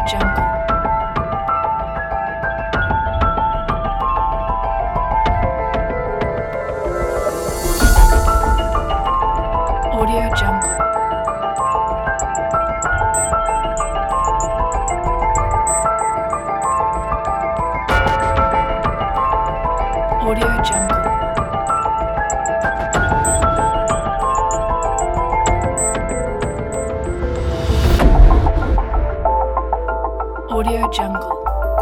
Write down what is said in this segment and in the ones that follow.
Jungle. Audio Jungle. Audio Jungle. Audio Jungle.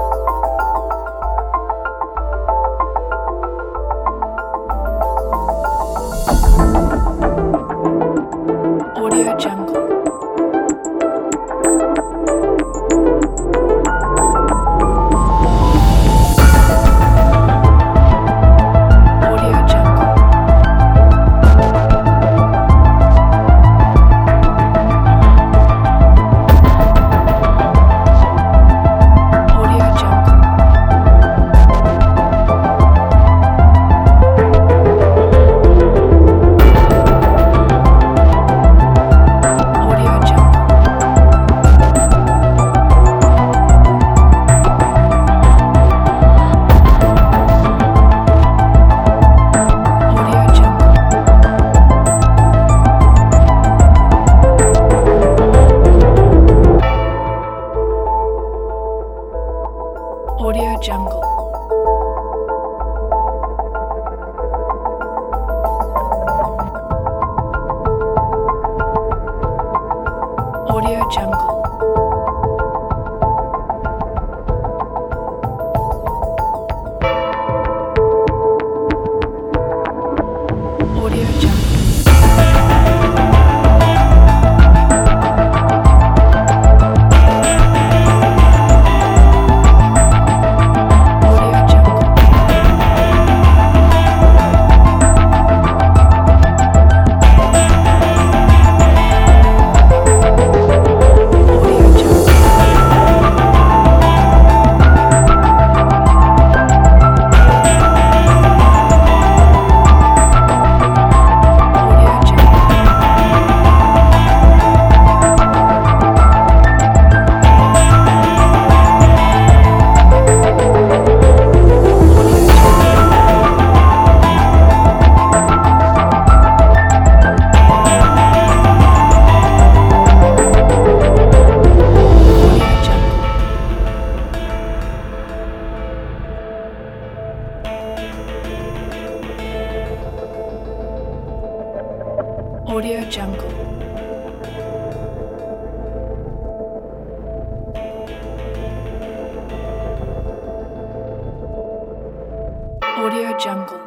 Audio Jungle. Audio Jungle. Audio Jungle. Audio Jungle. Audio Jungle. Audio Jungle. Audio Jungle. Audio Jungle. Audio Jungle. Audio Jungle. Audio Jungle. Audio Jungle. Audio Jungle. Audio Jungle. Audio Jungle.